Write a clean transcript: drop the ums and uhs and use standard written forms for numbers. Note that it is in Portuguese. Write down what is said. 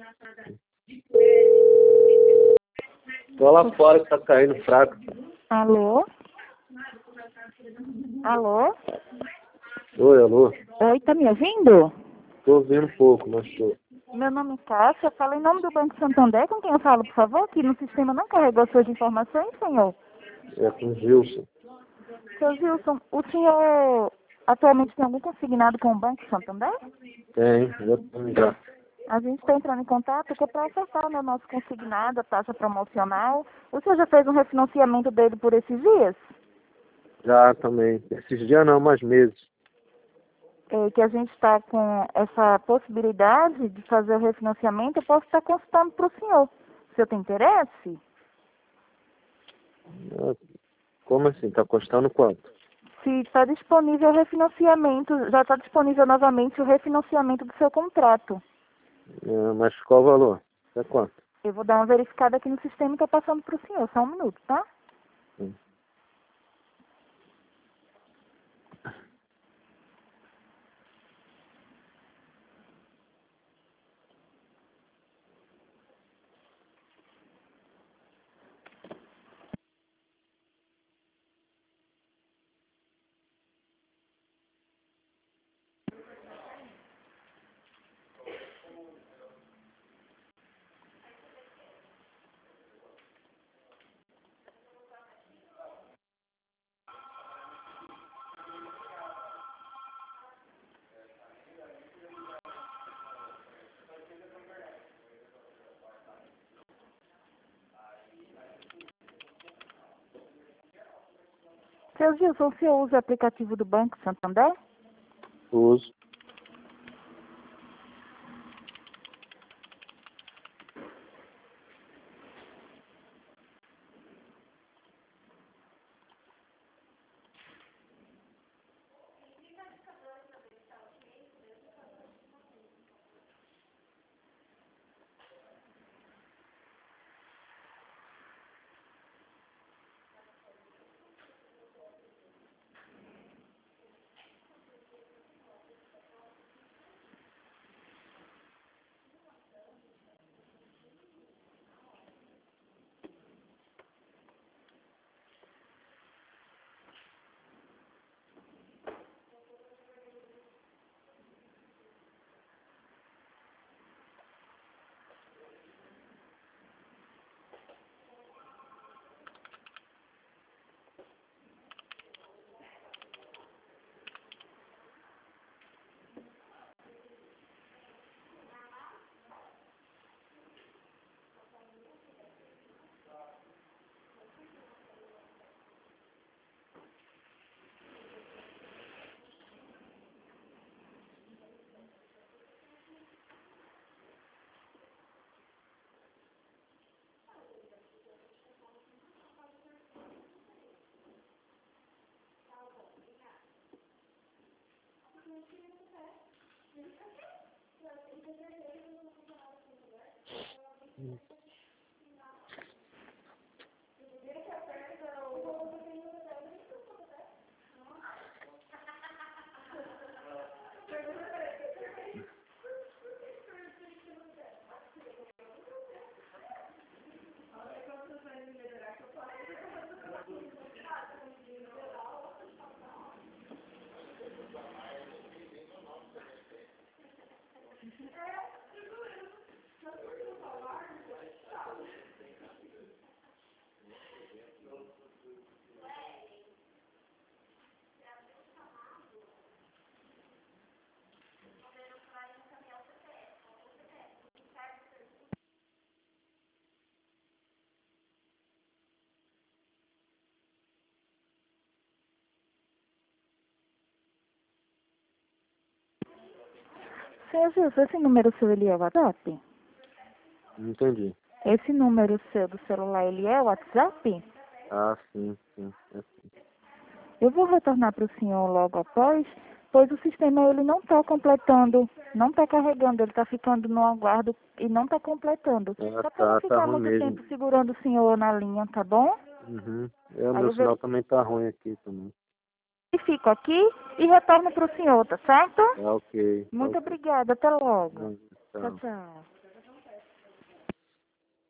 Tô lá fora que tá caindo fraco. Alô? Alô? Oi, alô? Oi, tá me ouvindo? Tô ouvindo um pouco, mas tô. Meu nome é Cássia, falo em nome do Banco Santander, com quem eu falo, por favor, que no sistema não carregou suas informações, senhor. É com o Gilson. Seu Gilson, o senhor atualmente tem algum consignado com o Banco Santander? Tem, já tenho já. A gente está entrando em contato que é para acertar o nosso consignado, a taxa promocional. O senhor já fez um refinanciamento dele por esses dias? Já também. Esses dias não, mais meses. Que a gente está com essa possibilidade de fazer o refinanciamento, eu posso estar consultando para o senhor. O senhor tem interesse? Como assim? Tá custando quanto? Se está disponível o refinanciamento, já está disponível novamente o refinanciamento do seu contrato. Mas qual o valor? É quanto? Eu vou dar uma verificada aqui no sistema e estou passando para o senhor. Só um minuto, tá? Sim. Seu Gilson, o senhor usa o aplicativo do Banco Santander? Uso. Seu Gilson, esse número seu, ele é o WhatsApp? Não entendi. Esse número seu do celular, ele é o WhatsApp? Ah, sim, sim. É sim. Eu vou retornar para o senhor logo após, pois o sistema ele não está completando, não está carregando, ele está ficando no aguardo e não está completando. Só para não Tá ficar ruim muito mesmo. tempo segurando o senhor na linha, tá bom? Uhum. Aí Meu eu sinal também tá ruim aqui também. verifico aqui e retorno para o senhor, tá certo? Tá ok. Tá Muito ok. obrigada, até logo. Não, Tchau, tchau. tchau.